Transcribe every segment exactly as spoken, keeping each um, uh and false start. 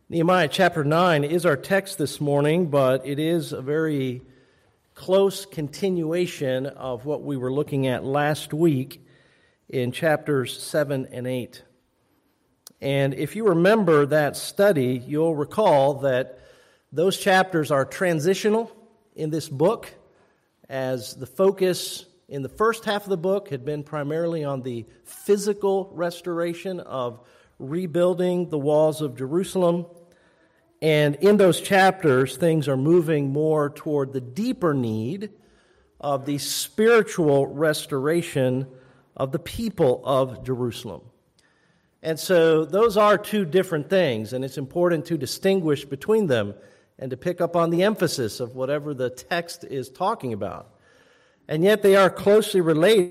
Nehemiah chapter nine is our text this morning, but it is a very close continuation of what we were looking at last week in chapters seven and eight. And if you remember that study, you'll recall that those chapters are transitional in this book, as the focus in the first half of the book had been primarily on the physical restoration of rebuilding the walls of Jerusalem. And in those chapters, things are moving more toward the deeper need of the spiritual restoration of the people of Jerusalem. And so those are two different things, and it's important to distinguish between them and to pick up on the emphasis of whatever the text is talking about. And yet they are closely related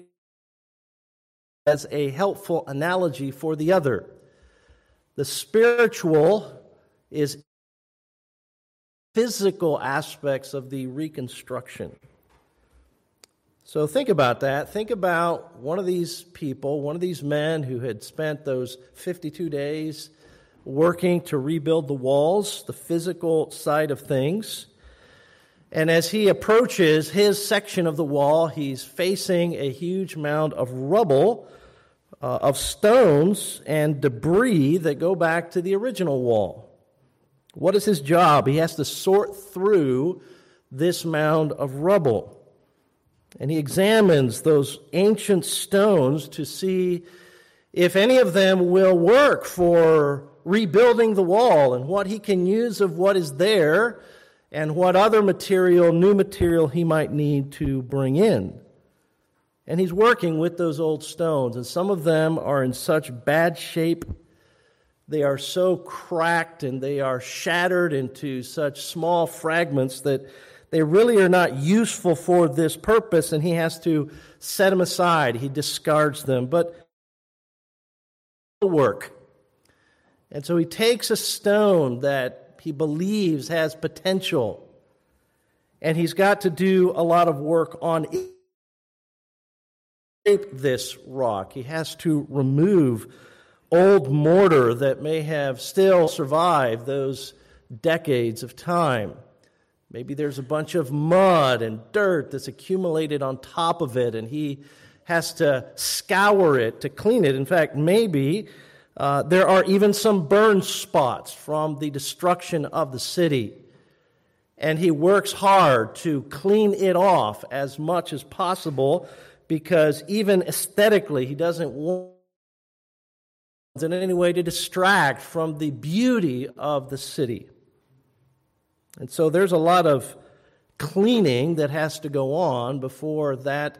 as a helpful analogy for the other. The spiritual is physical aspects of the reconstruction. So think about that. Think about one of these people, one of these men who had spent those fifty-two days working to rebuild the walls, the physical side of things. And as he approaches his section of the wall, he's facing a huge mound of rubble, uh, of stones and debris that go back to the original wall. What is his job? He has to sort through this mound of rubble. And he examines those ancient stones to see if any of them will work for rebuilding the wall, and what he can use of what is there and what other material, new material he might need to bring in. And he's working with those old stones, and some of them are in such bad shape. They are so cracked and they are shattered into such small fragments that they really are not useful for this purpose, and he has to set them aside. He discards them, but work. And so he takes a stone that he believes has potential, and he's got to do a lot of work on it. Shape this rock. He has to remove old mortar that may have still survived those decades of time. Maybe there's a bunch of mud and dirt that's accumulated on top of it, and he has to scour it to clean it. In fact, maybe uh, there are even some burn spots from the destruction of the city. And he works hard to clean it off as much as possible, because even aesthetically, he doesn't want in any way to distract from the beauty of the city. And so there's a lot of cleaning that has to go on before that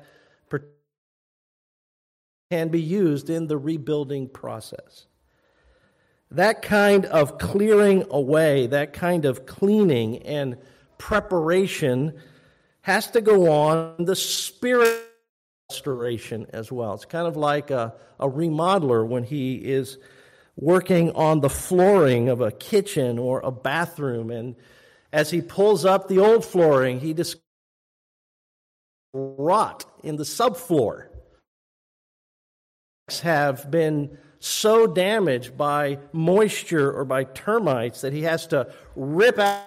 can be used in the rebuilding process. That kind of clearing away, that kind of cleaning and preparation has to go on the spirit restoration as well. It's kind of like a, a remodeler when he is working on the flooring of a kitchen or a bathroom, and as he pulls up the old flooring, he discovers rot in the subfloor. Have been so damaged by moisture or by termites that he has to rip out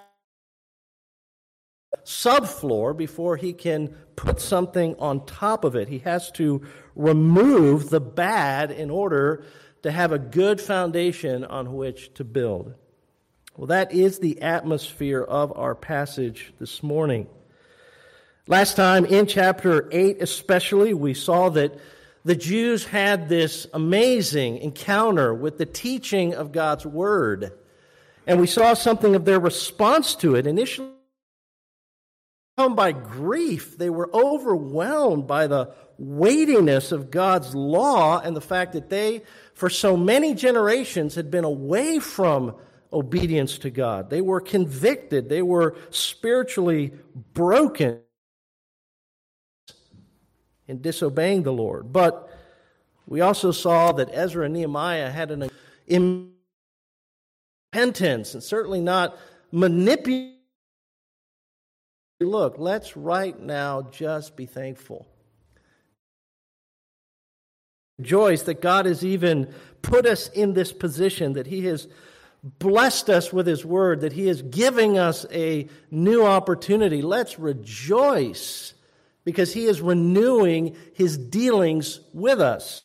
subfloor before he can put something on top of it. He has to remove the bad in order to have a good foundation on which to build. Well, that is the atmosphere of our passage this morning. Last time in chapter eight especially, we saw that the Jews had this amazing encounter with the teaching of God's Word. And we saw something of their response to it. Initially, come by grief. They were overwhelmed by the weightiness of God's law and the fact that they, for so many generations, had been away from obedience to God. They were convicted. They were spiritually broken in disobeying the Lord. But we also saw that Ezra and Nehemiah had an repentance and certainly not manipulation. Look, let's right now just be thankful. Rejoice that God has even put us in this position, that He has blessed us with His Word, that He is giving us a new opportunity. Let's rejoice because He is renewing His dealings with us.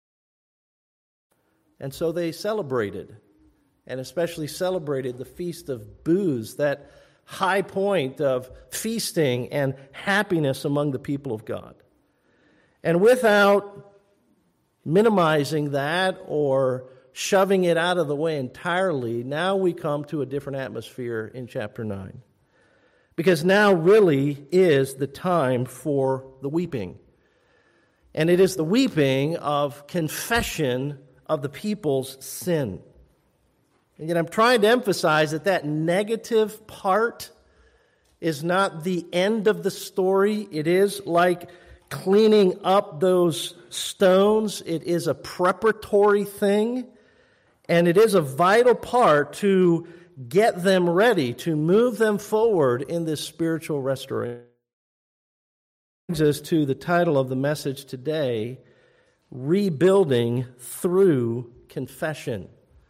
And so they celebrated, and especially celebrated the Feast of Booths, that high point of feasting and happiness among the people of God. And without minimizing that or shoving it out of the way entirely, now we come to a different atmosphere in chapter nine. Because now really is the time for the weeping. And it is the weeping of confession of the people's sin. And yet I'm trying to emphasize that that negative part is not the end of the story. It is like cleaning up those stones. It is a preparatory thing. And it is a vital part to get them ready, to move them forward in this spiritual restoration. Brings us to the title of the message today, Rebuilding Through Confession.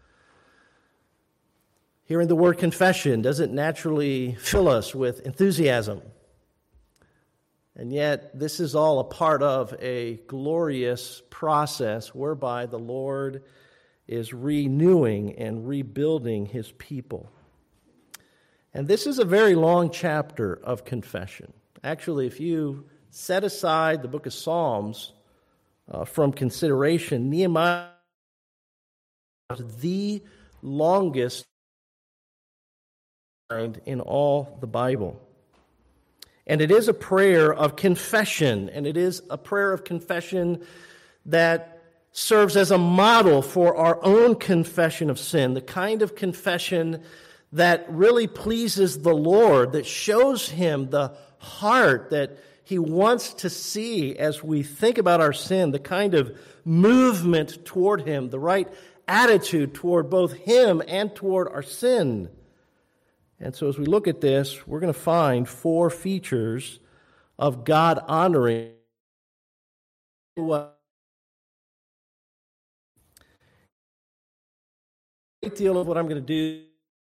Hearing the word confession doesn't naturally fill us with enthusiasm. And yet, this is all a part of a glorious process whereby the Lord is renewing and rebuilding His people. And this is a very long chapter of confession. Actually, if you set aside the book of Psalms uh, from consideration, Nehemiah is the longest in all the Bible. And it is a prayer of confession, and it is a prayer of confession that serves as a model for our own confession of sin, the kind of confession that really pleases the Lord, that shows Him the heart that He wants to see as we think about our sin, the kind of movement toward Him, the right attitude toward both Him and toward our sin. And so as we look at this, we're going to find four features of God honoring what a great deal of what I'm going to do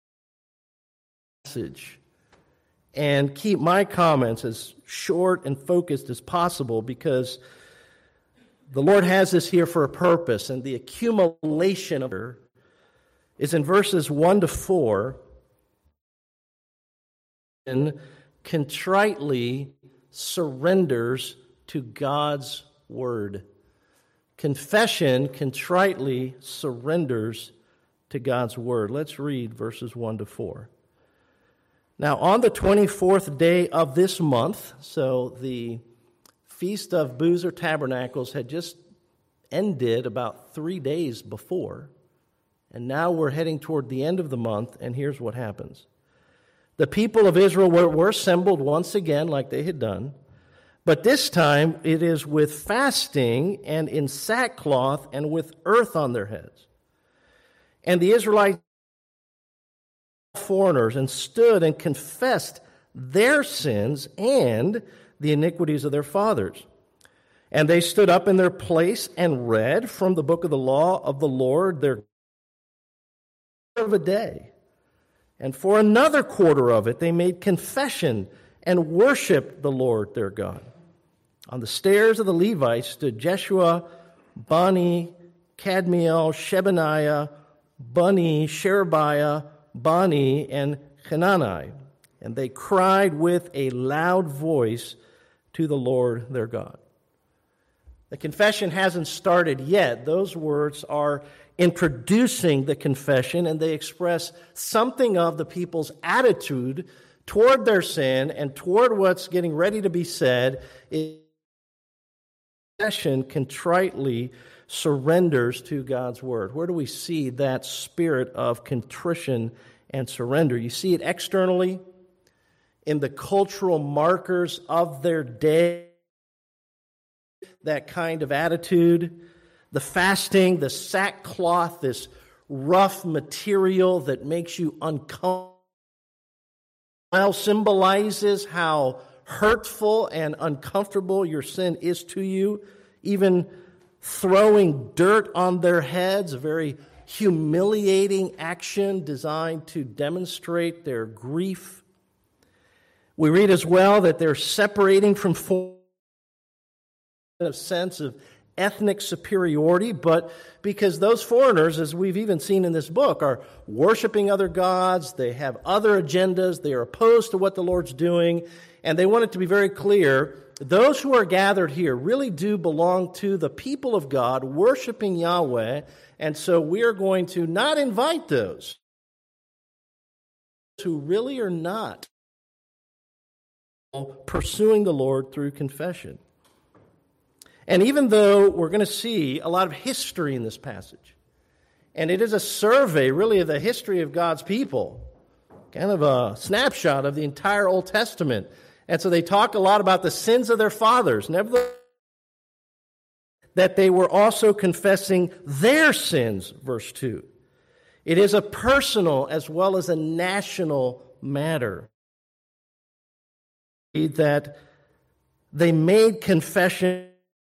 message and keep my comments as short and focused as possible because the Lord has us here for a purpose, and the accumulation of it is in verses one to four. Contritely surrenders to God's word. Confession contritely surrenders to God's word. Let's read verses one to four. Now, on the twenty-fourth day of this month, so the Feast of Booths or Tabernacles had just ended about three days before, and now we're heading toward the end of the month, and here's what happens. The people of Israel were, were assembled once again like they had done, but this time it is with fasting and in sackcloth and with earth on their heads. And the Israelites foreigners and stood and confessed their sins and the iniquities of their fathers. And they stood up in their place and read from the book of the law of the Lord their of a day. And for another quarter of it, they made confession and worshiped the Lord their God. On the stairs of the Levites stood Jeshua, Bani, Kadmiel, Shebaniah, Bani, Sherebiah, Bani, and Hanani. And they cried with a loud voice to the Lord their God. The confession hasn't started yet. Those words are introducing the confession, and they express something of the people's attitude toward their sin and toward what's getting ready to be said. Confession contritely surrenders to God's word. Where do we see that spirit of contrition and surrender? You see it externally in the cultural markers of their day, that kind of attitude. The fasting, the sackcloth, this rough material that makes you uncomfortable, symbolizes how hurtful and uncomfortable your sin is to you. Even throwing dirt on their heads, a very humiliating action designed to demonstrate their grief. We read as well that they're separating from foreigners in a sense of ethnic superiority, but because those foreigners, as we've even seen in this book, are worshiping other gods, they have other agendas, they are opposed to what the Lord's doing, and they want it to be very clear, those who are gathered here really do belong to the people of God, worshiping Yahweh, and so we are going to not invite those who really are not pursuing the Lord through confession. And even though we're going to see a lot of history in this passage, and it is a survey, really, of the history of God's people, kind of a snapshot of the entire Old Testament. And so they talk a lot about the sins of their fathers, nevertheless, that they were also confessing their sins, verse two. It is a personal as well as a national matter. That they made confession.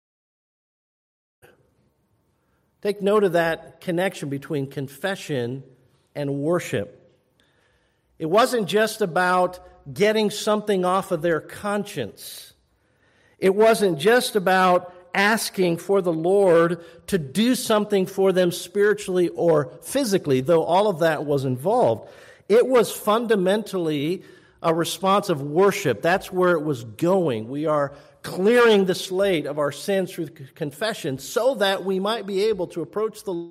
Take note of that connection between confession and worship. It wasn't just about getting something off of their conscience. It wasn't just about asking for the Lord to do something for them spiritually or physically, though all of that was involved. It was fundamentally a response of worship. That's where it was going. We are clearing the slate of our sins through confession so that we might be able to approach the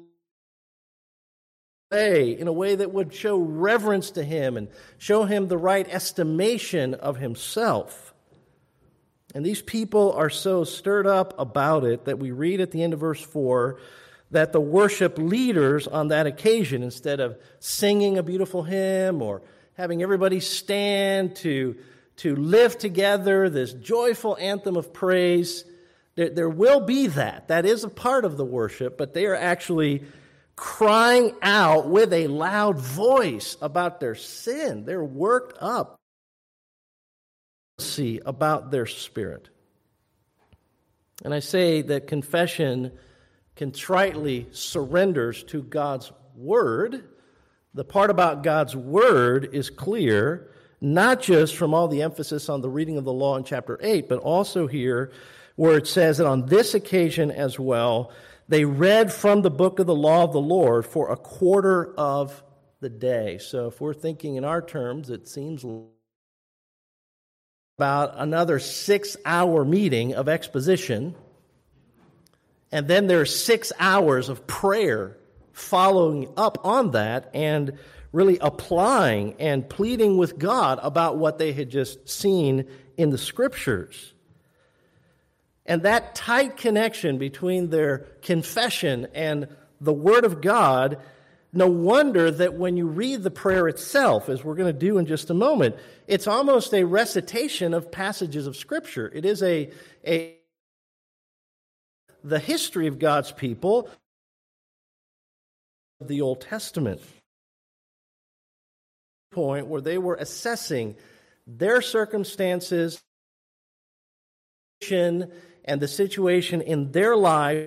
way in a way that would show reverence to Him and show Him the right estimation of Himself. And these people are so stirred up about it that we read at the end of verse four that the worship leaders on that occasion, instead of singing a beautiful hymn or having everybody stand to to live together, this joyful anthem of praise. There, there will be that. That is a part of the worship, but they are actually crying out with a loud voice about their sin. They're worked up, see, about their spirit. And I say that confession contritely surrenders to God's word. The part about God's word is clear, not just from all the emphasis on the reading of the law in chapter eight, but also here where it says that on this occasion as well, they read from the book of the law of the Lord for a quarter of the day. So if we're thinking in our terms, it seems about another six-hour meeting of exposition, and then there's six hours of prayer following up on that, and really applying and pleading with God about what they had just seen in the Scriptures. And that tight connection between their confession and the Word of God, no wonder that when you read the prayer itself, as we're going to do in just a moment, it's almost a recitation of passages of Scripture. It is a, a the history of God's people of the Old Testament. Point where they were assessing their circumstances and the situation in their life,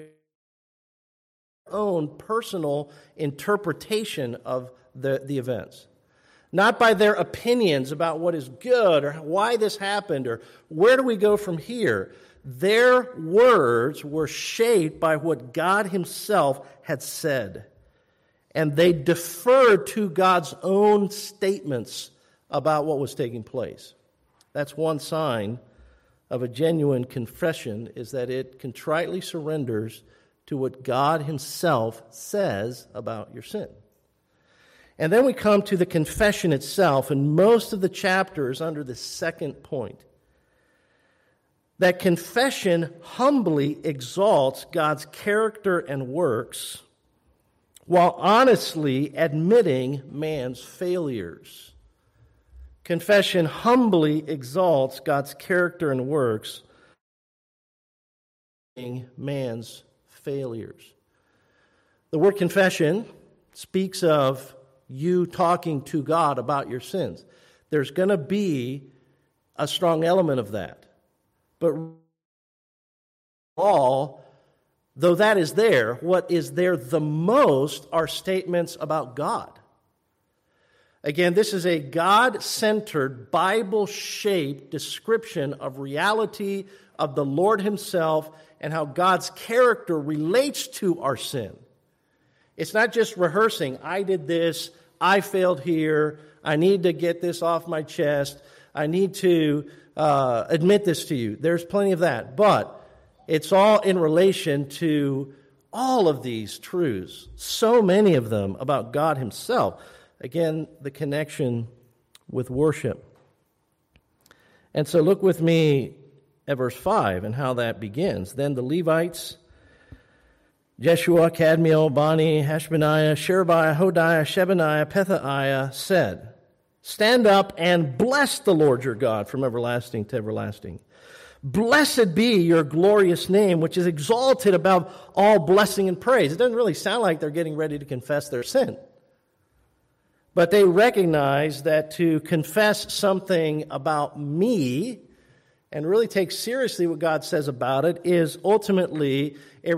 own personal interpretation of the, the events. Not by their opinions about what is good or why this happened or where do we go from here. Their words were shaped by what God Himself had said. And they deferred to God's own statements about what was taking place. That's one sign of a genuine confession, is that it contritely surrenders to what God Himself says about your sin. And then we come to the confession itself, and most of the chapter is under the second point. That confession humbly exalts God's character and works, while honestly admitting man's failures. Confession humbly exalts God's character and works, admitting man's failures. The word confession speaks of you talking to God about your sins. There's going to be a strong element of that. But all though that is there, what is there the most are statements about God. Again, this is a God-centered, Bible-shaped description of reality of the Lord himself and how God's character relates to our sin. It's not just rehearsing, I did this, I failed here, I need to get this off my chest, I need to uh, admit this to you. There's plenty of that. But it's all in relation to all of these truths, so many of them about God himself. Again, the connection with worship. And so look with me at verse five and how that begins. Then the Levites, Jeshua, Kadmiel, Bani, Hashbaniah, Sherebiah, Hodiah, Shebaniah, Pethahiah said, stand up and bless the Lord your God from everlasting to everlasting. Blessed be your glorious name, which is exalted above all blessing and praise. It doesn't really sound like they're getting ready to confess their sin. But they recognize that to confess something about me and really take seriously what God says about it is ultimately a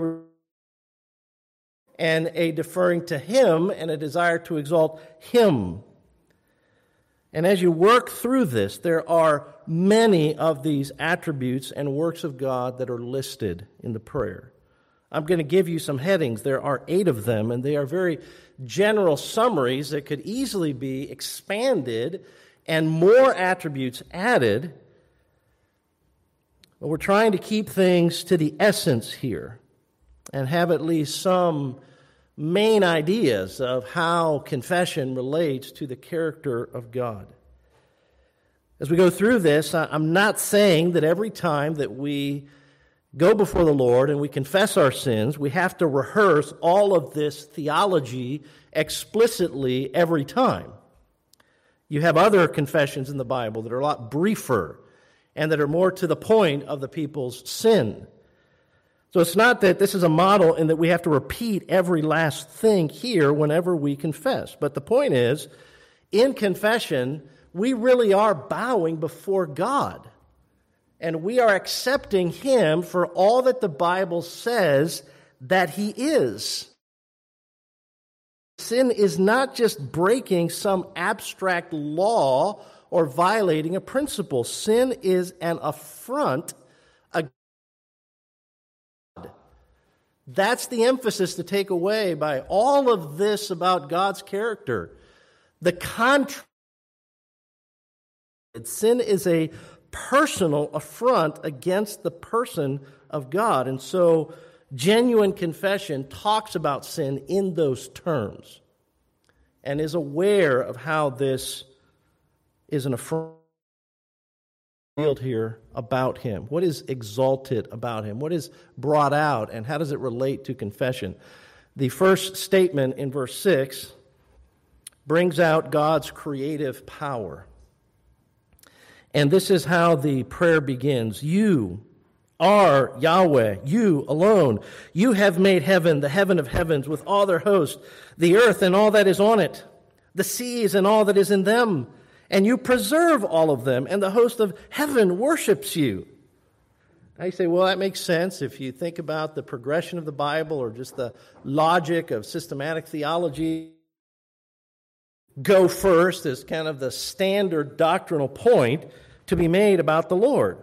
and a deferring to him and a desire to exalt him. And as you work through this, there are many of these attributes and works of God that are listed in the prayer. I'm going to give you some headings. There are eight of them, and they are very general summaries that could easily be expanded and more attributes added. But we're trying to keep things to the essence here and have at least some main ideas of how confession relates to the character of God. As we go through this, I'm not saying that every time that we go before the Lord and we confess our sins, we have to rehearse all of this theology explicitly every time. You have other confessions in the Bible that are a lot briefer and that are more to the point of the people's sin. So it's not that this is a model and that we have to repeat every last thing here whenever we confess. But the point is, in confession, we really are bowing before God. And we are accepting him for all that the Bible says that he is. Sin is not just breaking some abstract law or violating a principle. Sin is an affront against God. That's the emphasis to take away by all of this about God's character. The contrary. Sin is a personal affront against the person of God. And so genuine confession talks about sin in those terms and is aware of how this is an affront here about him. What is exalted about him? What is brought out, and how does it relate to confession? The first statement in verse six brings out God's creative power. And this is how the prayer begins. You are Yahweh, you alone. You have made heaven, the heaven of heavens, with all their host, the earth and all that is on it, the seas and all that is in them. And you preserve all of them, and the host of heaven worships you. Now you say, well, that makes sense if you think about the progression of the Bible or just the logic of systematic theology. Go first is kind of the standard doctrinal point to be made about the Lord.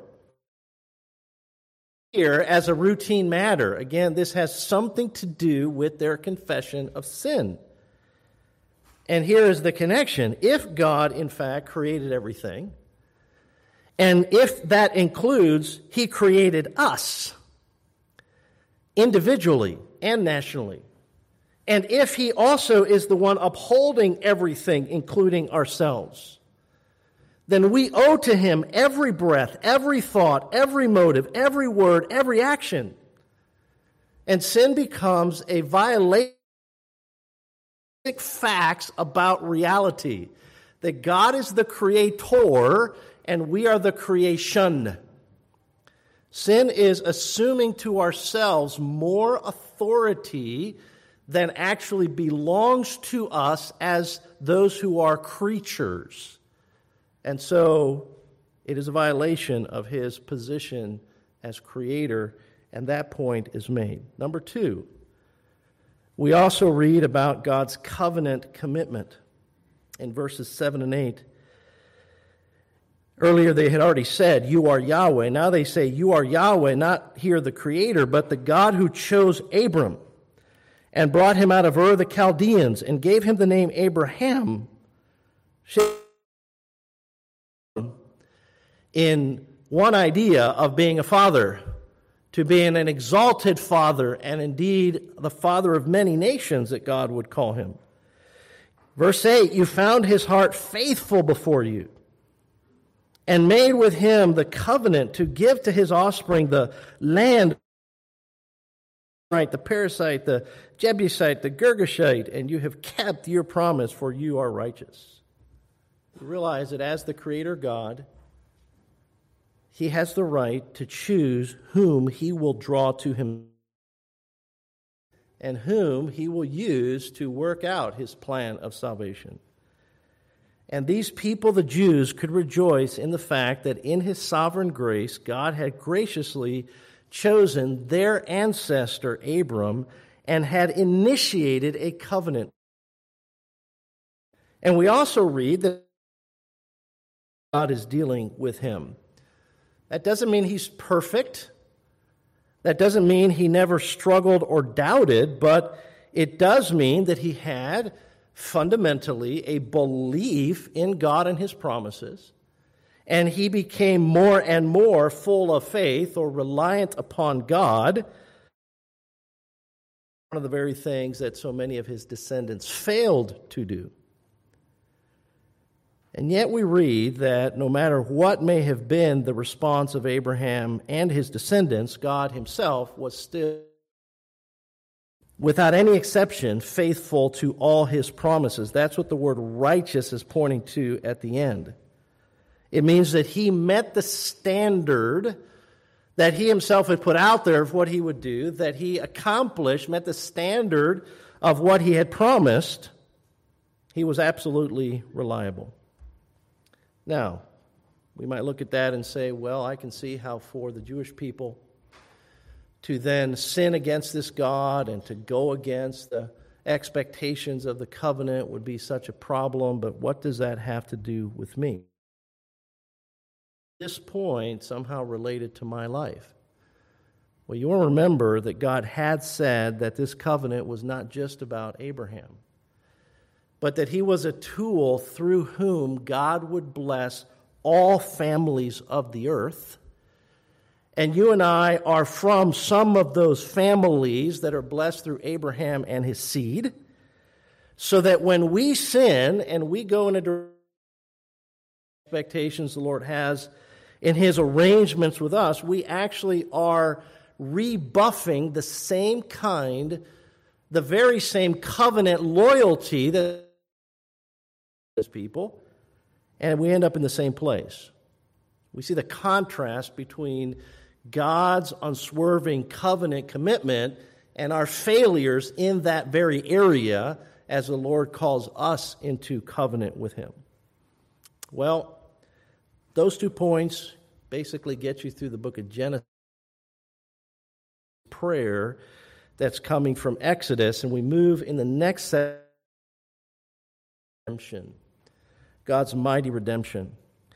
Here, as a routine matter, again, this has something to do with their confession of sin. And here is the connection. If God, in fact, created everything, and if that includes He created us individually and nationally, and if He also is the one upholding everything, including ourselves, then we owe to Him every breath, every thought, every motive, every word, every action. And sin becomes a violation of facts about reality, that God is the creator and we are the creation. Sin is assuming to ourselves more authority than actually belongs to us as those who are creatures. And so it is a violation of His position as creator And that point is made. Number two, we also read about God's covenant commitment in verses seven and eight. Earlier they had already said, "You are Yahweh." Now they say, "You are Yahweh," not here the Creator, but the God who chose Abram and brought him out of Ur the Chaldeans and gave him the name Abraham. In one idea of being a father, to being an exalted father, and indeed the father of many nations that God would call him. Verse eight, "You found his heart faithful before you, and made with him the covenant to give to his offspring the land, right, the Perizzite, the Jebusite, the Girgashite, and you have kept your promise, for you are righteous." You realize that as the Creator God, he has the right to choose whom he will draw to him and whom he will use to work out his plan of salvation. And these people, the Jews, could rejoice in the fact that in his sovereign grace, God had graciously chosen their ancestor Abram and had initiated a covenant. And we also read that God is dealing with him. That doesn't mean he's perfect. That doesn't mean he never struggled or doubted, but it does mean that he had fundamentally a belief in God and his promises, and he became more and more full of faith or reliant upon God, one of the very things that so many of his descendants failed to do. And yet we read that no matter what may have been the response of Abraham and his descendants, God himself was still, without any exception, faithful to all his promises. That's what the word righteous is pointing to at the end. It means that he met the standard that he himself had put out there of what he would do, that he accomplished, met the standard of what he had promised. He was absolutely reliable. Now, we might look at that and say, well, I can see how for the Jewish people to then sin against this God and to go against the expectations of the covenant would be such a problem, but what does that have to do with me? This point somehow related to my life. Well, you want to remember that God had said that this covenant was not just about Abraham, but that he was a tool through whom God would bless all families of the earth. And you and I are from some of those families that are blessed through Abraham and his seed, so that when we sin and we go in a direction of expectations the Lord has in his arrangements with us, we actually are rebuffing the same kind, the very same covenant loyalty that as people, and we end up in the same place. We see the contrast between God's unswerving covenant commitment and our failures in that very area as the Lord calls us into covenant with him. Well, those two points basically get you through the book of Genesis, prayer that's coming from Exodus, and we move in the next section, redemption. God's mighty redemption.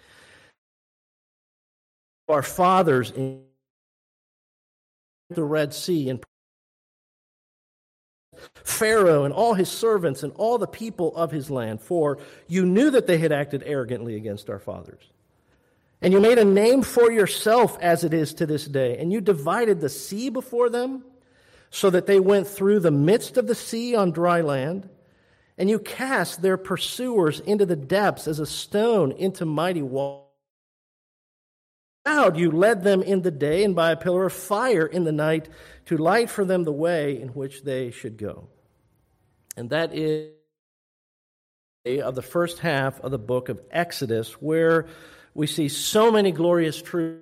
Our fathers in the Red Sea, and Pharaoh and all his servants and all the people of his land, for you knew that they had acted arrogantly against our fathers. And you made a name for yourself as it is to this day, and you divided the sea before them, so that they went through the midst of the sea on dry land. And you cast their pursuers into the depths as a stone into mighty waters. You led them in the day, and by a pillar of fire in the night, to light for them the way in which they should go. And that is of the first half of the book of Exodus, where we see so many glorious truths.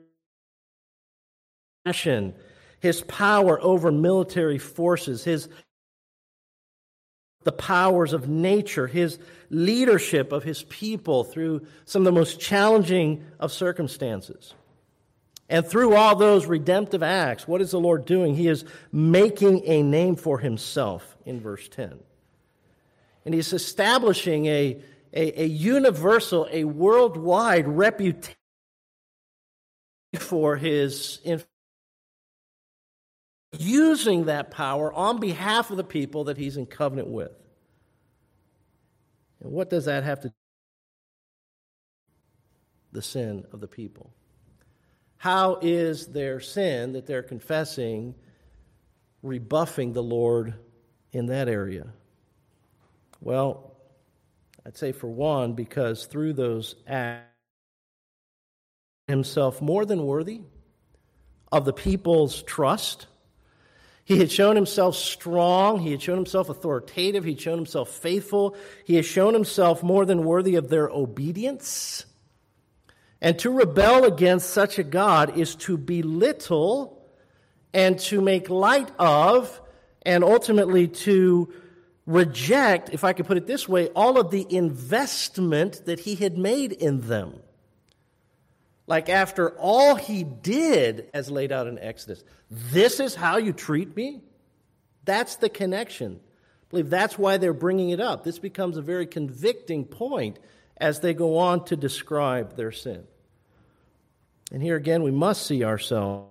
His power over military forces, his the powers of nature, his leadership of his people through some of the most challenging of circumstances. And through all those redemptive acts, what is the Lord doing? He is making a name for himself in verse ten. And he's establishing a, a, a universal, a worldwide reputation for his influence, using that power on behalf of the people that he's in covenant with. And what does that have to do with the sin of the people? How is their sin that they're confessing rebuffing the Lord in that area? Well, I'd say for one, because through those acts, himself more than worthy of the people's trust. He had shown himself strong. He had shown himself authoritative. He had shown himself faithful. He has shown himself more than worthy of their obedience. And to rebel against such a God is to belittle and to make light of and ultimately to reject, if I could put it this way, all of the investment that he had made in them. Like after all he did as laid out in Exodus, this is how you treat me? That's the connection. I believe that's why they're bringing it up. This becomes a very convicting point as they go on to describe their sin. And here again, we must see ourselves,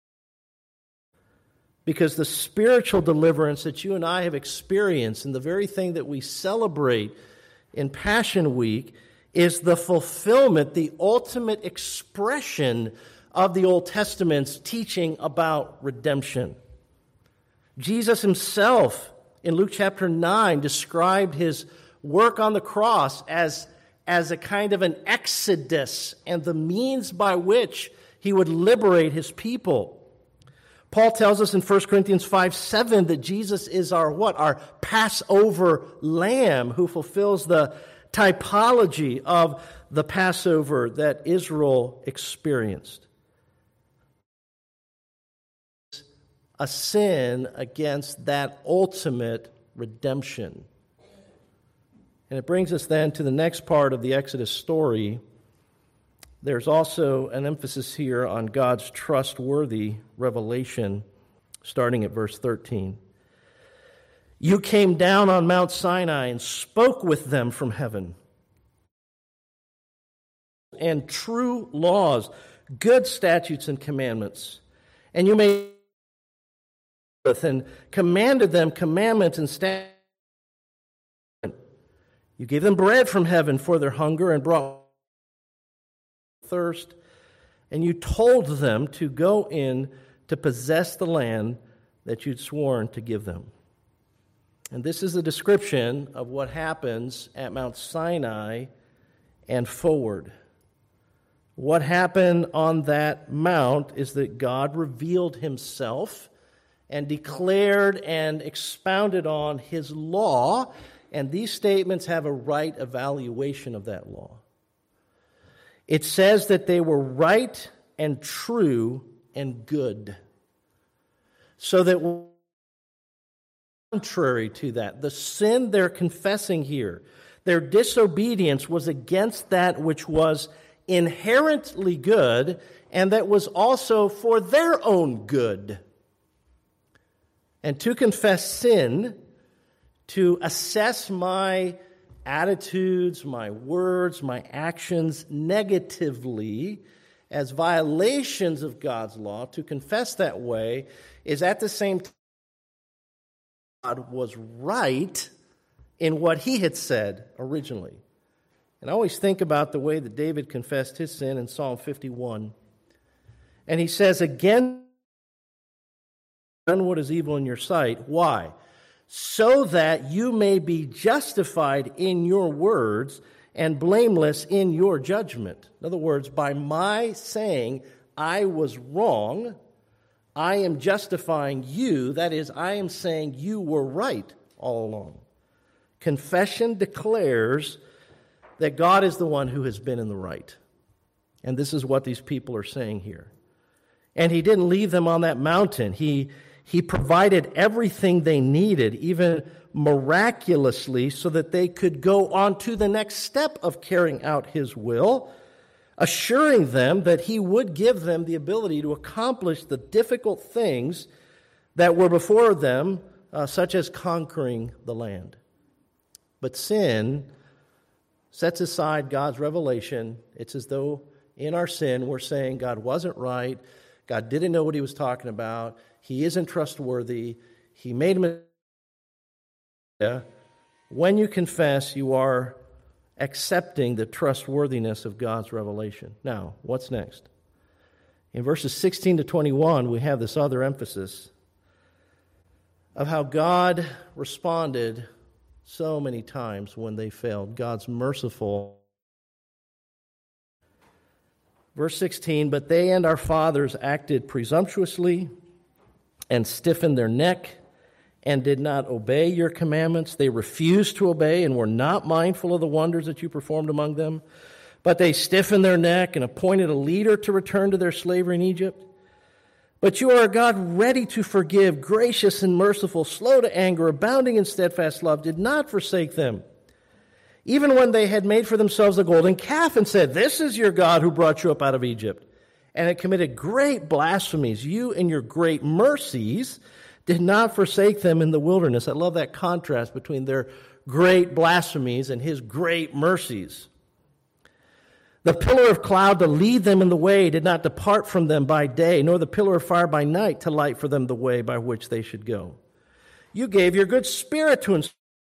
because the spiritual deliverance that you and I have experienced and the very thing that we celebrate in Passion Week is the fulfillment, the ultimate expression of the Old Testament's teaching about redemption. Jesus himself, in Luke chapter nine, described his work on the cross as, as a kind of an exodus and the means by which he would liberate his people. Paul tells us in First Corinthians five seven that Jesus is our what? Our Passover lamb who fulfills the typology of the Passover that Israel experienced. A sin against that ultimate redemption. And it brings us then to the next part of the Exodus story. There's also an emphasis here on God's trustworthy revelation, starting at verse thirteen. You came down on Mount Sinai and spoke with them from heaven. And true laws, good statutes and commandments. And you made and commanded them commandments and statutes. You gave them bread from heaven for their hunger and brought thirst. And you told them to go in to possess the land that you'd sworn to give them. And this is a description of what happens at Mount Sinai and forward. What happened on that mount is that God revealed himself and declared and expounded on his law, and these statements have a right evaluation of that law. It says that they were right and true and good. So that contrary to that, the sin they're confessing here, their disobedience was against that which was inherently good and that was also for their own good. And to confess sin, to assess my attitudes, my words, my actions negatively as violations of God's law, to confess that way is at the same time God was right in what he had said originally. And I always think about the way that David confessed his sin in Psalm fifty-one. And he says, again, done what is evil in your sight. Why? So that you may be justified in your words and blameless in your judgment. In other words, by my saying I was wrong, I am justifying you. That is, I am saying you were right all along. Confession declares that God is the one who has been in the right. And this is what these people are saying here. And he didn't leave them on that mountain. He, he provided everything they needed, even miraculously, so that they could go on to the next step of carrying out his will, assuring them that he would give them the ability to accomplish the difficult things that were before them, uh, such as conquering the land. But sin sets aside God's revelation. It's as though in our sin we're saying God wasn't right, God didn't know what he was talking about, he isn't trustworthy, he made a mistake. When you confess, you are accepting the trustworthiness of God's revelation. Now, what's next? In verses sixteen to twenty-one, we have this other emphasis of how God responded so many times when they failed. God's merciful. Verse sixteen, but they and our fathers acted presumptuously and stiffened their neck and did not obey your commandments. They refused to obey and were not mindful of the wonders that you performed among them. But they stiffened their neck and appointed a leader to return to their slavery in Egypt. But you are a God ready to forgive, gracious and merciful, slow to anger, abounding in steadfast love, did not forsake them. Even when they had made for themselves a golden calf and said, this is your God who brought you up out of Egypt, and had committed great blasphemies, you and your great mercies did not forsake them in the wilderness. I love that contrast between their great blasphemies and his great mercies. The pillar of cloud to lead them in the way did not depart from them by day, nor the pillar of fire by night to light for them the way by which they should go. You gave your good spirit to instruct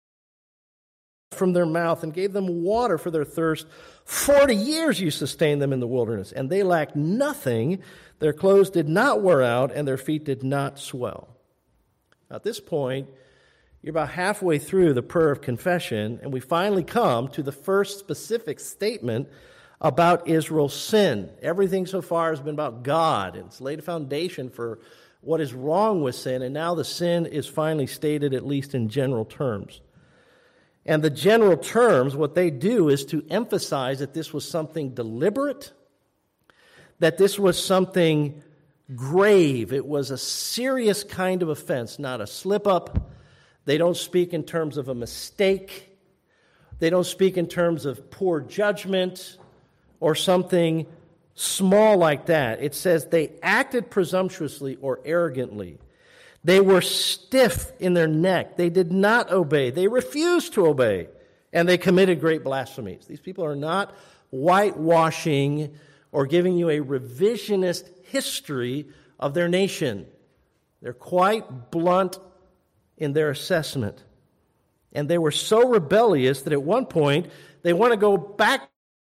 from their mouth and gave them water for their thirst. Forty years you sustained them in the wilderness, and they lacked nothing. Their clothes did not wear out, and their feet did not swell. At this point, you're about halfway through the prayer of confession, and we finally come to the first specific statement about Israel's sin. Everything so far has been about God, and it's laid a foundation for what is wrong with sin, and now the sin is finally stated, at least in general terms. And the general terms, what they do is to emphasize that this was something deliberate, that this was something grave. It was a serious kind of offense, not a slip-up. They don't speak in terms of a mistake. They don't speak in terms of poor judgment or something small like that. It says they acted presumptuously or arrogantly. They were stiff in their neck. They did not obey. They refused to obey. And they committed great blasphemies. These people are not whitewashing or giving you a revisionist history of their nation. They're quite blunt in their assessment. And they were so rebellious that at one point they want to go back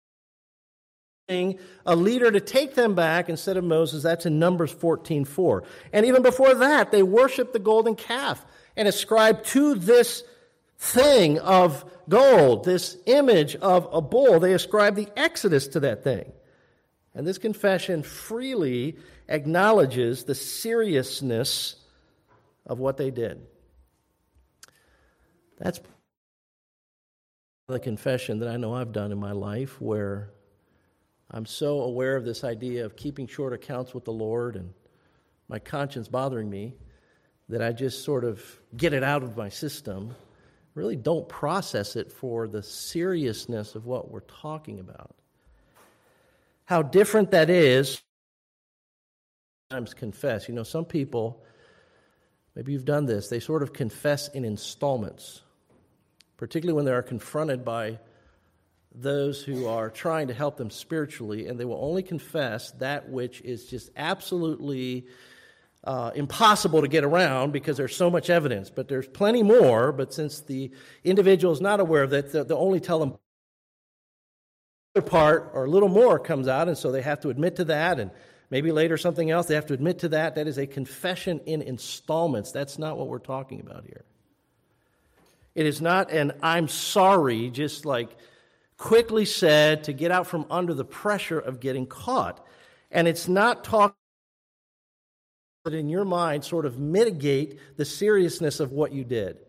a leader to take them back instead of Moses. That's in Numbers fourteen four. And even before that, they worshiped the golden calf and ascribed to this thing of gold, this image of a bull, they ascribed the Exodus to that thing. And this confession freely acknowledges the seriousness of what they did. That's the confession that I know I've done in my life, where I'm so aware of this idea of keeping short accounts with the Lord and my conscience bothering me that I just sort of get it out of my system, really don't process it for the seriousness of what we're talking about. How different that is. Sometimes confess. You know, some people, maybe you've done this, they sort of confess in installments, particularly when they are confronted by those who are trying to help them spiritually, and they will only confess that which is just absolutely uh, impossible to get around because there's so much evidence. But there's plenty more, but since the individual is not aware of that, they'll only tell them the other part or a little more comes out, and so they have to admit to that, and maybe later something else, they have to admit to that. That is a confession in installments. That's not what we're talking about here. It is not an I'm sorry, just like quickly said to get out from under the pressure of getting caught. And it's not talking that in your mind sort of mitigate the seriousness of what you did.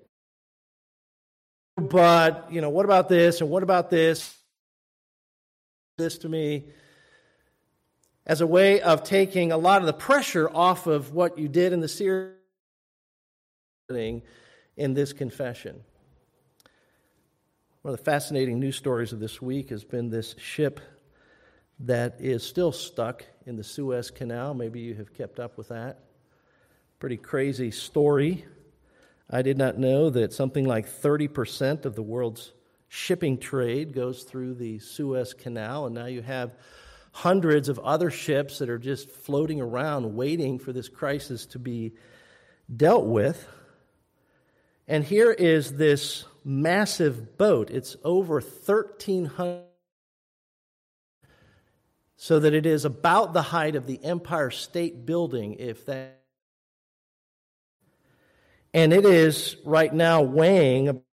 But, you know, what about this and what about this? This to me as a way of taking a lot of the pressure off of what you did in the serious thing in this confession. One of the fascinating news stories of this week has been this ship that is still stuck in the Suez Canal. Maybe you have kept up with that. Pretty crazy story. I did not know that something like thirty percent of the world's shipping trade goes through the Suez Canal, and now you have hundreds of other ships that are just floating around waiting for this crisis to be dealt with. And here is this massive boat. It's over thirteen hundred, so that it is about the height of the Empire State Building, if that. And it is right now weighing about one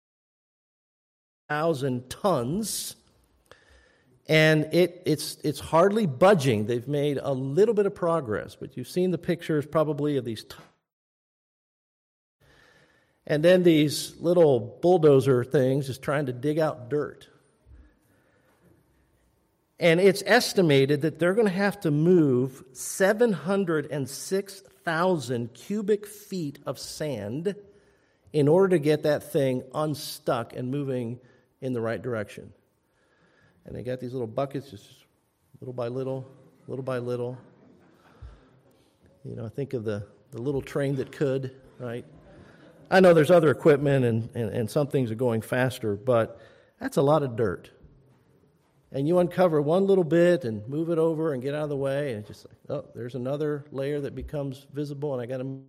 thousand tons. And it, it's it's hardly budging. They've made a little bit of progress, but you've seen the pictures probably of these. T- and then these little bulldozer things just trying to dig out dirt. And it's estimated that they're going to have to move seven hundred six thousand cubic feet of sand in order to get that thing unstuck and moving in the right direction. And they got these little buckets, just little by little, little by little. You know, think of the, the little train that could, right? I know there's other equipment and, and, and some things are going faster, but that's a lot of dirt. And you uncover one little bit and move it over and get out of the way, and it's just like, oh, there's another layer that becomes visible, and I got to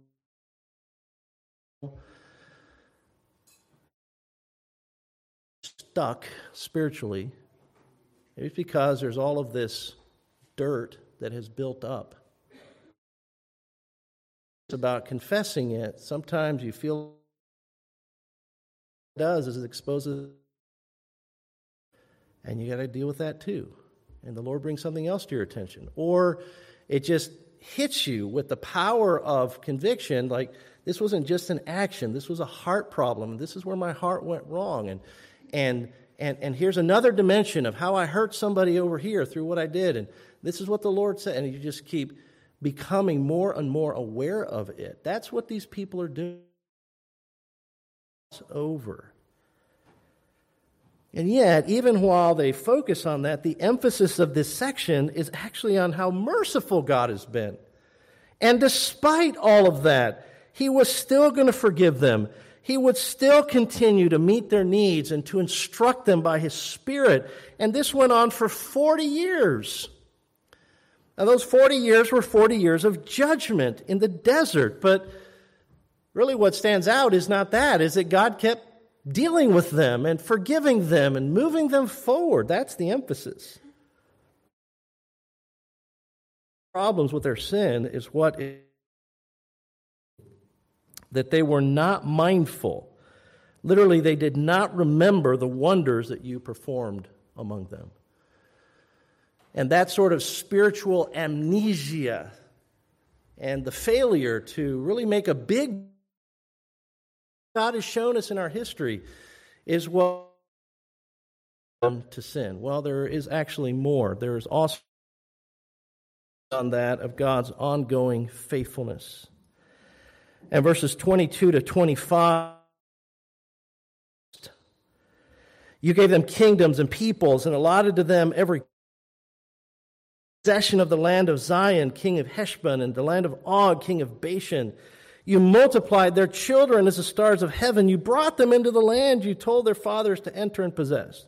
stuck spiritually. It's because there's all of this dirt that has built up. It's about confessing it. Sometimes you feel it does is it exposes, and you got to deal with that too. And the Lord brings something else to your attention. Or it just hits you with the power of conviction, like this wasn't just an action, this was a heart problem. This is where my heart went wrong. And and and and here's another dimension of how I hurt somebody over here through what I did. And this is what the Lord said. And you just keep becoming more and more aware of it. That's what these people are doing. It's over. And yet, even while they focus on that, the emphasis of this section is actually on how merciful God has been. And despite all of that, He was still going to forgive them. He would still continue to meet their needs and to instruct them by His Spirit. And this went on for forty years. Now, those forty years were forty years of judgment in the desert. But really what stands out is not that, is that God kept dealing with them and forgiving them and moving them forward. That's the emphasis. Problems with their sin is what is, that they were not mindful. Literally, they did not remember the wonders that you performed among them. And that sort of spiritual amnesia and the failure to really make a big God has shown us in our history is what to sin. Well, there is actually more. There is also on that of God's ongoing faithfulness. And verses twenty-two to twenty-five, you gave them kingdoms and peoples and allotted to them every possession of the land of Zion, king of Heshbon, and the land of Og, king of Bashan. You multiplied their children as the stars of heaven. You brought them into the land you told their fathers to enter and possess.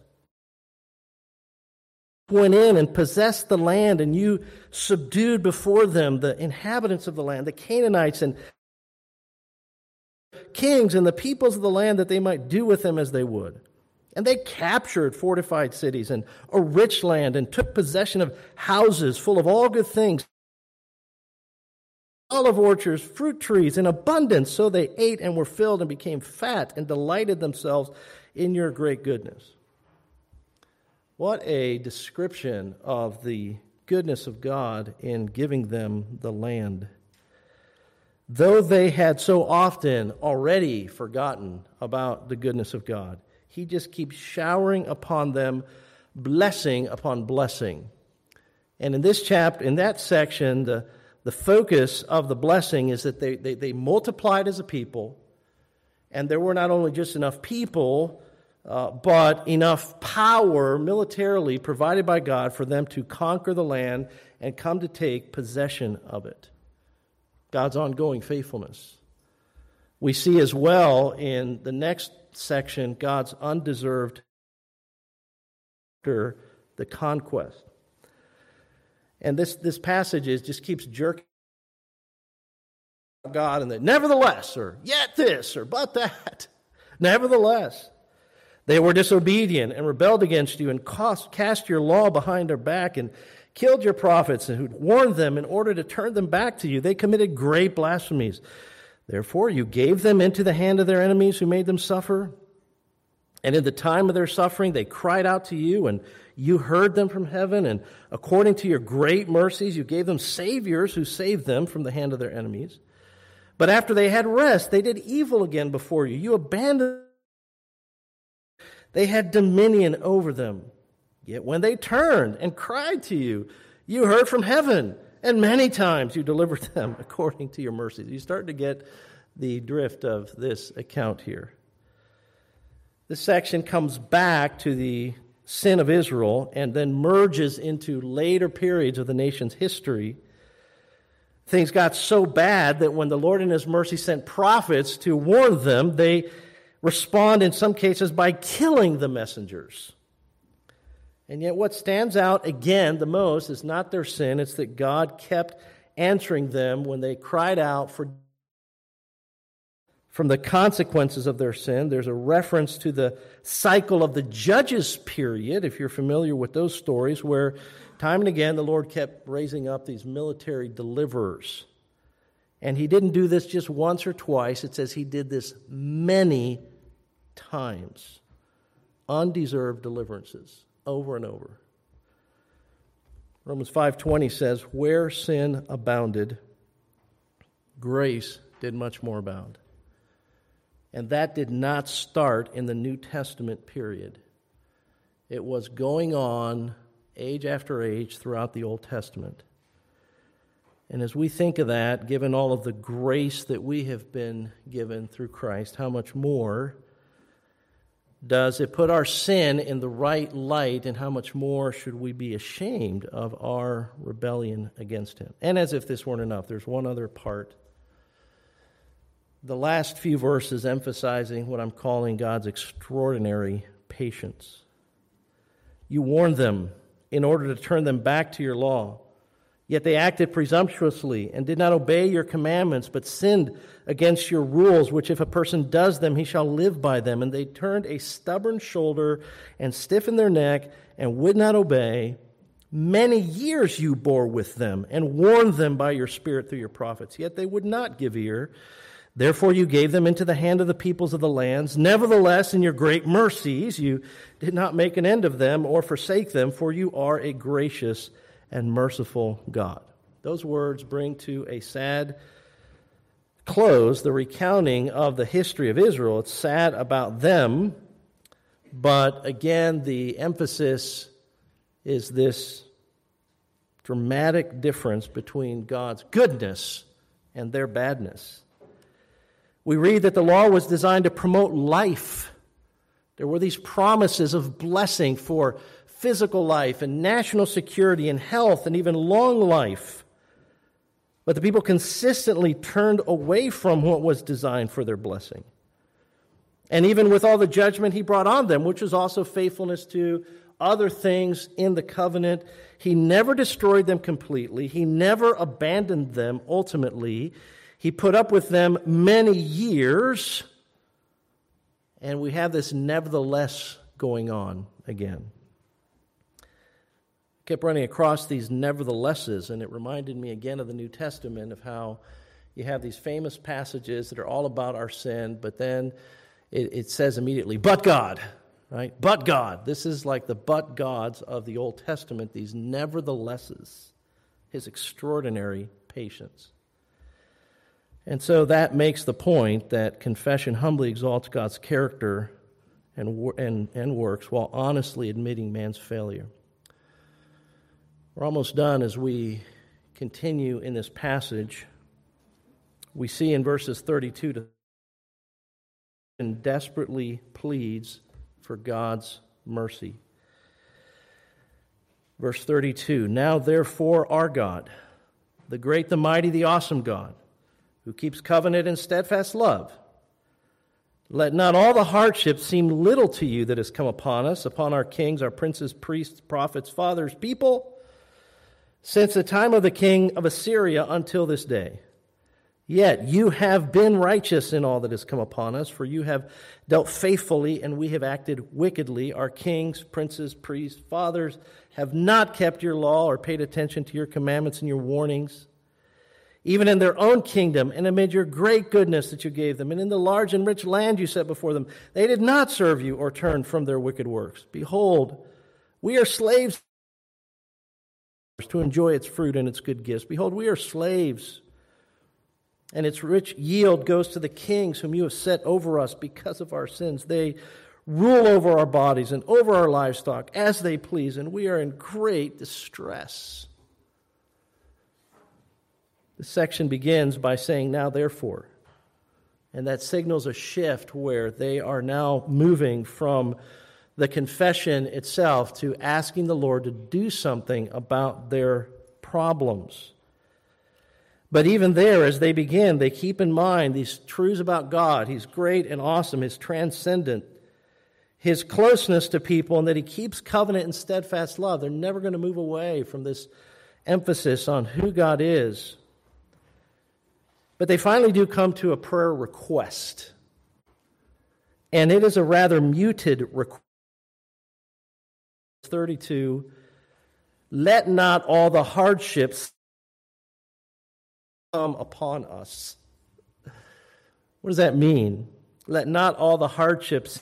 Went in and possessed the land, and you subdued before them the inhabitants of the land, the Canaanites and kings and the peoples of the land, that they might do with them as they would. And they captured fortified cities and a rich land and took possession of houses full of all good things, olive orchards, fruit trees in abundance. So they ate and were filled and became fat and delighted themselves in your great goodness. What a description of the goodness of God in giving them the land. Though they had so often already forgotten about the goodness of God, He just keeps showering upon them blessing upon blessing. And in this chapter, in that section, the The focus of the blessing is that they, they, they multiplied as a people, and there were not only just enough people uh, but enough power militarily provided by God for them to conquer the land and come to take possession of it. God's ongoing faithfulness. We see as well in the next section God's undeserved after the conquest. And this, this passage is, just keeps jerking God and the nevertheless, or yet this, or but that. Nevertheless, they were disobedient and rebelled against you and cost, cast your law behind their back and killed your prophets and who warned them in order to turn them back to you. They committed great blasphemies. Therefore, you gave them into the hand of their enemies who made them suffer. And in the time of their suffering, they cried out to you, and you heard them from heaven. And according to your great mercies, you gave them saviors who saved them from the hand of their enemies. But after they had rest, they did evil again before you. You abandoned them. They had dominion over them. Yet when they turned and cried to you, you heard from heaven. And many times you delivered them according to your mercies. You start to get the drift of this account here. This section comes back to the sin of Israel and then merges into later periods of the nation's history. Things got so bad that when the Lord in His mercy sent prophets to warn them, they respond in some cases by killing the messengers. And yet what stands out again the most is not their sin, it's that God kept answering them when they cried out for from the consequences of their sin. There's a reference to the cycle of the Judges period, if you're familiar with those stories, where time and again the Lord kept raising up these military deliverers. And He didn't do this just once or twice. It says He did this many times. Undeserved deliverances, over and over. Romans five twenty says, where sin abounded, grace did much more abound. And that did not start in the New Testament period. It was going on age after age throughout the Old Testament. And as we think of that, given all of the grace that we have been given through Christ, how much more does it put our sin in the right light, and how much more should we be ashamed of our rebellion against Him? And as if this weren't enough, there's one other part. The last few verses emphasizing what I'm calling God's extraordinary patience. You warned them in order to turn them back to your law. Yet they acted presumptuously and did not obey your commandments, but sinned against your rules, which if a person does them, he shall live by them. And they turned a stubborn shoulder and stiffened their neck and would not obey. Many years you bore with them and warned them by your Spirit through your prophets, yet they would not give ear. Therefore you gave them into the hand of the peoples of the lands. Nevertheless, in your great mercies, you did not make an end of them or forsake them, for you are a gracious and merciful God. Those words bring to a sad close the recounting of the history of Israel. It's sad about them, but again, the emphasis is this dramatic difference between God's goodness and their badness. We read that the law was designed to promote life. There were these promises of blessing for physical life and national security and health and even long life. But the people consistently turned away from what was designed for their blessing. And even with all the judgment He brought on them, which was also faithfulness to other things in the covenant, He never destroyed them completely. He never abandoned them ultimately. He put up with them many years, and we have this nevertheless going on again. I kept running across these neverthelesses, and it reminded me again of the New Testament, of how you have these famous passages that are all about our sin, but then it, it says immediately, but God, right? But God. This is like the but gods of the Old Testament, these neverthelesses, His extraordinary patience. And so that makes the point that confession humbly exalts God's character and, and, and works while honestly admitting man's failure. We're almost done as we continue in this passage. We see in verses thirty-two to and desperately pleads for God's mercy. Verse thirty-two, now therefore our God, the great, the mighty, the awesome God, who keeps covenant and steadfast love, let not all the hardships seem little to you that has come upon us, upon our kings, our princes, priests, prophets, fathers, people, since the time of the king of Assyria until this day. Yet you have been righteous in all that has come upon us, for you have dealt faithfully, and we have acted wickedly. Our kings, princes, priests, fathers have not kept your law or paid attention to your commandments and your warnings. Even in their own kingdom, and amid your great goodness that you gave them, and in the large and rich land you set before them, they did not serve you or turn from their wicked works. Behold, we are slaves to enjoy its fruit and its good gifts. Behold, we are slaves, and its rich yield goes to the kings whom you have set over us because of our sins. They rule over our bodies and over our livestock as they please, and we are in great distress. The section begins by saying, now therefore. And that signals a shift where they are now moving from the confession itself to asking the Lord to do something about their problems. But even there, as they begin, they keep in mind these truths about God. He's great and awesome. He's transcendent. His closeness to people, and that he keeps covenant and steadfast love. They're never going to move away from this emphasis on who God is. But they finally do come to a prayer request. And it is a rather muted request. thirty-two, let not all the hardships come upon us. What does that mean? Let not all the hardships.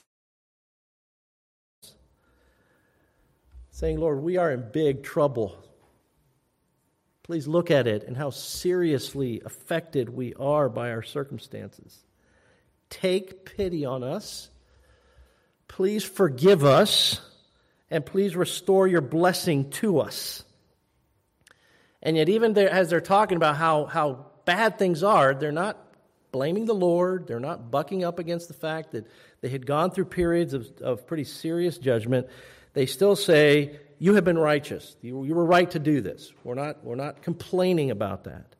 Saying, Lord, we are in big trouble. Please look at it and how seriously affected we are by our circumstances. Take pity on us. Please forgive us. And please restore your blessing to us. And yet even there, as they're talking about how, how bad things are, they're not blaming the Lord. They're not bucking up against the fact that they had gone through periods of, of pretty serious judgment. They still say, you have been righteous. You, you were right to do this. We're not, we're not complaining about that.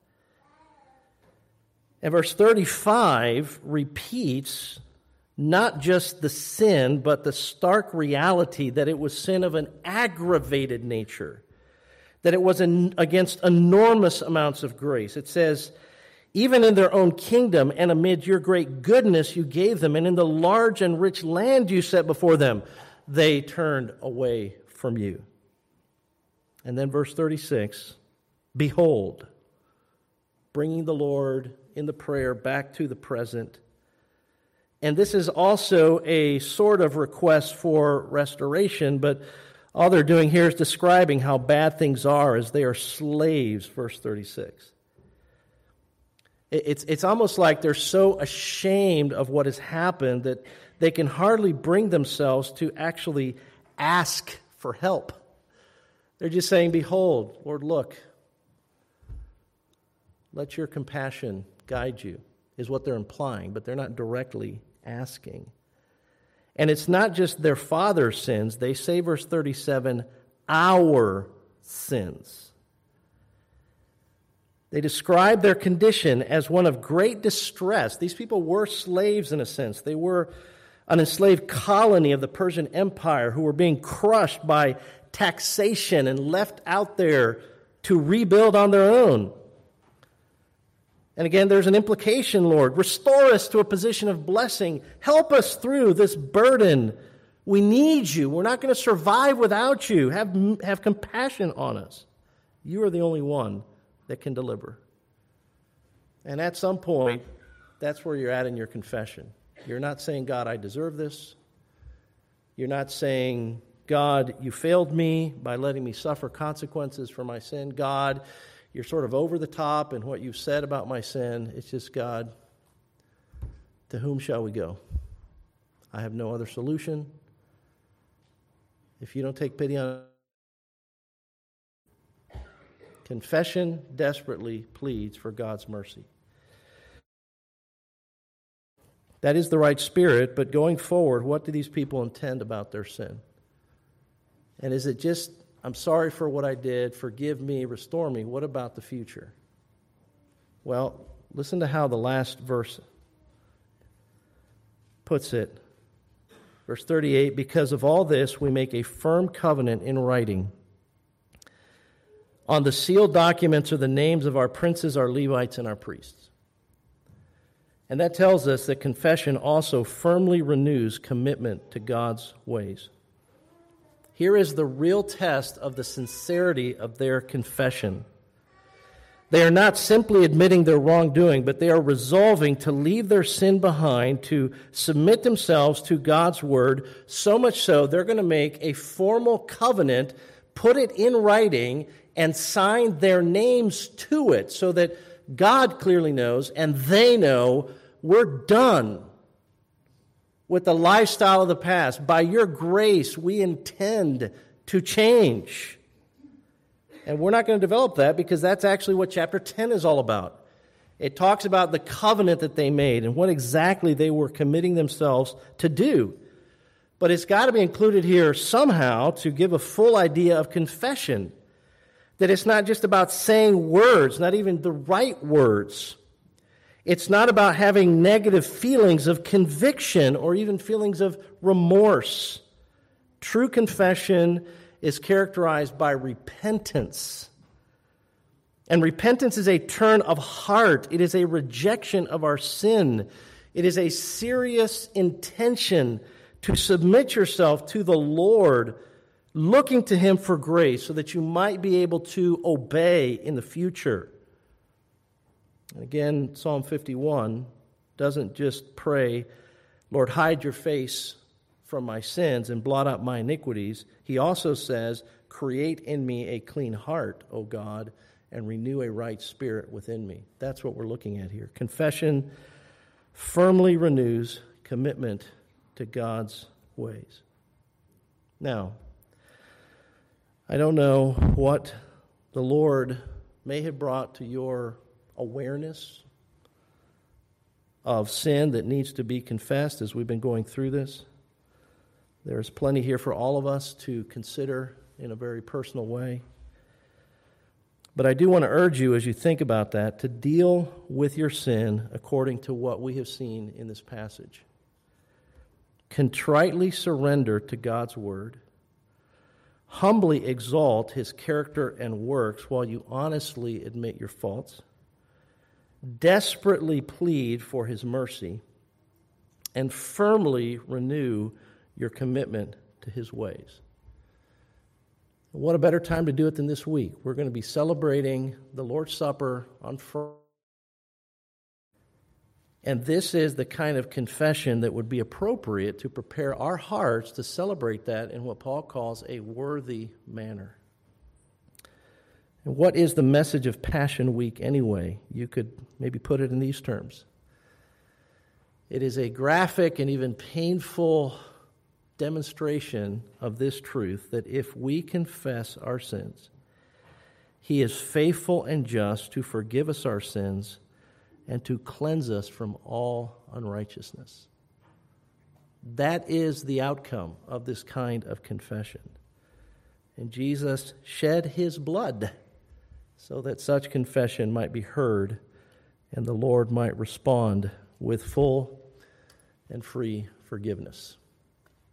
And verse thirty-five repeats not just the sin, but the stark reality that it was sin of an aggravated nature, that it was an, against enormous amounts of grace. It says, even in their own kingdom and amid your great goodness you gave them, and in the large and rich land you set before them, they turned away from you. And then verse thirty-six, behold, bringing the Lord in the prayer back to the present. And this is also a sort of request for restoration, but all they're doing here is describing how bad things are as they are slaves, verse thirty-six. It's, it's almost like they're so ashamed of what has happened that they can hardly bring themselves to actually ask for help. They're just saying, behold, Lord, look, let your compassion guide you, is what they're implying, but they're not directly asking. And it's not just their father's sins. They say, verse thirty-seven, our sins. They describe their condition as one of great distress. These people were slaves in a sense. They were an enslaved colony of the Persian Empire who were being crushed by taxation and left out there to rebuild on their own. And again, there's an implication, Lord. Restore us to a position of blessing. Help us through this burden. We need you. We're not going to survive without you. Have, have compassion on us. You are the only one that can deliver. And at some point, that's where you're at in your confession. You're not saying, God, I deserve this. You're not saying, God, you failed me by letting me suffer consequences for my sin. God, you're sort of over the top in what you've said about my sin. It's just, God, to whom shall we go? I have no other solution. If you don't take pity on confession desperately pleads for God's mercy. That is the right spirit, but going forward, what do these people intend about their sin? And is it just, I'm sorry for what I did, forgive me, restore me? What about the future? Well, listen to how the last verse puts it. Verse thirty-eight, because of all this, we make a firm covenant in writing. On the sealed documents are the names of our princes, our Levites, and our priests. And that tells us that confession also firmly renews commitment to God's ways. Here is the real test of the sincerity of their confession. They are not simply admitting their wrongdoing, but they are resolving to leave their sin behind, to submit themselves to God's word, so much so they're going to make a formal covenant, put it in writing, and sign their names to it so that God clearly knows and they know we're done with the lifestyle of the past. By your grace, we intend to change. And we're not going to develop that because that's actually what chapter ten is all about. It talks about the covenant that they made and what exactly they were committing themselves to do. But it's got to be included here somehow to give a full idea of confession. That it's not just about saying words, not even the right words. It's not about having negative feelings of conviction or even feelings of remorse. True confession is characterized by repentance. And repentance is a turn of heart. It is a rejection of our sin. It is a serious intention to submit yourself to the Lord, looking to Him for grace so that you might be able to obey in the future. And again, Psalm fifty-one doesn't just pray, Lord, hide your face from my sins and blot out my iniquities. He also says, create in me a clean heart, O God, and renew a right spirit within me. That's what we're looking at here. Confession firmly renews commitment to God's ways. Now, I don't know what the Lord may have brought to your awareness of sin that needs to be confessed as we've been going through this. There's plenty here for all of us to consider in a very personal way. But I do want to urge you, as you think about that, to deal with your sin according to what we have seen in this passage. Contritely surrender to God's word. Humbly exalt His character and works while you honestly admit your faults. Desperately plead for His mercy. And firmly renew your commitment to His ways. What a better time to do it than this week. We're going to be celebrating the Lord's Supper on Friday. And this is the kind of confession that would be appropriate to prepare our hearts to celebrate that in what Paul calls a worthy manner. And what is the message of Passion Week anyway? You could maybe put it in these terms. It is a graphic and even painful demonstration of this truth that if we confess our sins, He is faithful and just to forgive us our sins and to cleanse us from all unrighteousness. That is the outcome of this kind of confession. And Jesus shed His blood so that such confession might be heard and the Lord might respond with full and free forgiveness.